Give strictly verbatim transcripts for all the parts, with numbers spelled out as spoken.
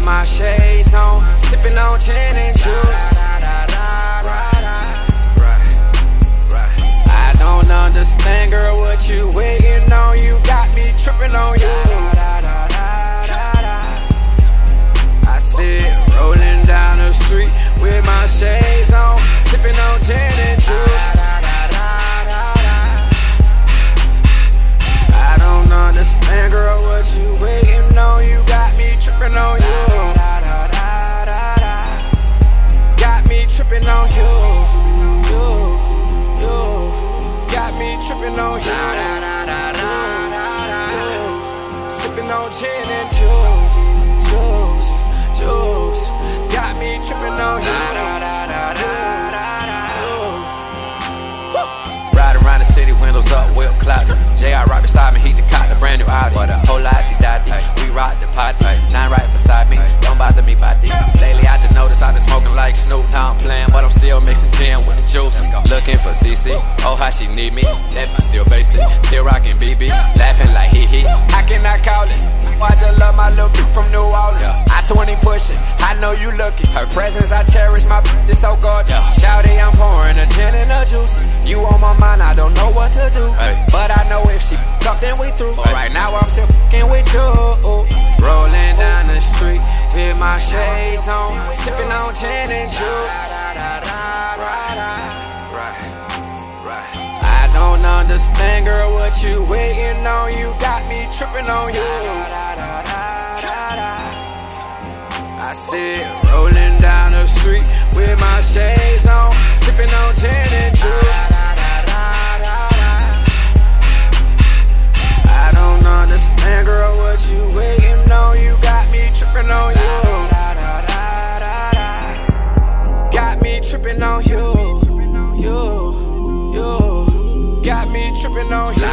my shades on, sipping on gin and juice. I don't understand, girl, what you waiting on? You got me tripping on you. I sit rolling down the street with my shades on, sipping on gin and juice. I don't understand, girl, what you waiting on? You got me tripping on you. Got me tripping on you. You, you. Got me tripping on you. Sipping on gin and juice, juice, juice. Got me tripping on you. Riding around the city, windows up, whip cloudy. J R right beside me, he just caught the brand new Audi. But a whole lot of daddy, we rock the party. Nine right beside me, don't bother me body. Lately I just noticed I been smoking like Snoop. Now I'm playing, but I'm still mixing gin with the juice. Looking for C C, oh how she need me. That bitch still basic, still rocking B B, laughing like hee hee. I cannot call it, I just love my little bitch from New Orleans. I twenty pushing, I know you looking. Her presence I cherish, my bitch is so gorgeous. Shouty, I'm pouring a gin and a juice. You on my mind, I don't know what to do, but I know if she up, then we through. Right now I'm still fucking with you. Rolling down the street with my shades on, sipping on gin and juice. I don't understand, girl, what you waiting on? You got me tripping on you. I sit rolling down the street with my shades on, sipping on gin and juice. I don't understand, girl, what you waiting on? You got me tripping on you. Got me tripping on you. You, you. Got me tripping on you.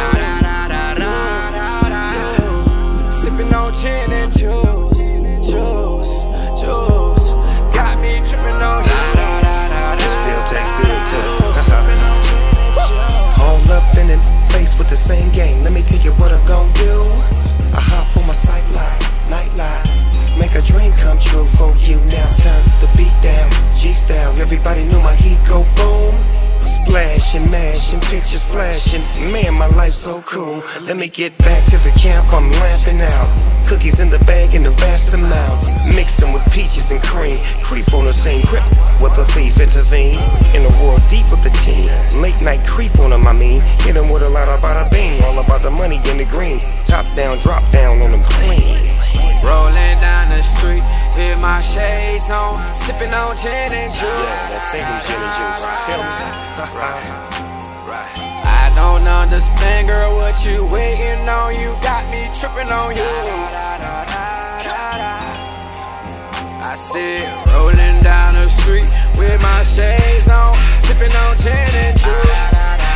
Sipping on gin and juice, juice, juice. Got me tripping on you. It still tastes good too. All up in it, faced with the same game. Let me tell you what I'm gon' do. I hop on my sight line, night line, make a dream come true for you. Now turn the beat down, G-style. Everybody knew my heat go boom. Splashing, mashing, pictures flashing. Man, my life's so cool. Let me get back to the camp, I'm lamping out. Cookies in the bag in a vast amount. Mix them with peaches and cream. Creep on the same grip with a thief intervene. In a world deep with the team. Late night creep on them, I mean. Hit them with a lot of bada bing. All about the money in the green. Top down, drop down on them clean. Rolling down the street with my shades on, sipping on gin and juice. Yeah, that's single gin and juice. Feel me? I don't understand, girl, what you waiting on? You got me tripping on you. I sit rolling down the street with my shades on, sipping on gin and juice.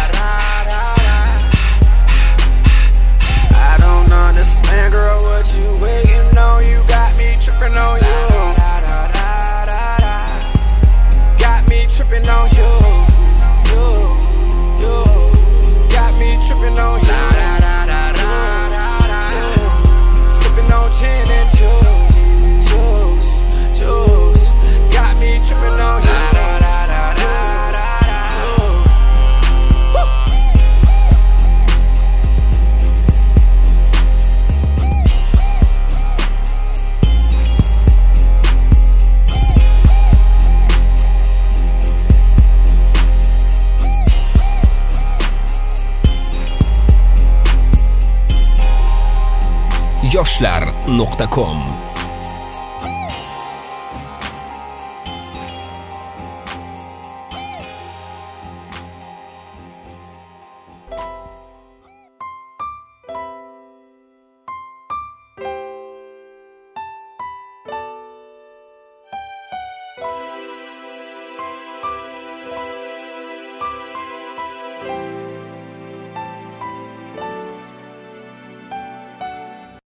I don't understand, girl, what you waiting on? You got me tripping on you. Got me tripping on you. You, you. Got me tripping on you. Sipping on gin and juice, juice, juice. Got me tripping on you. yoshlar nuqta com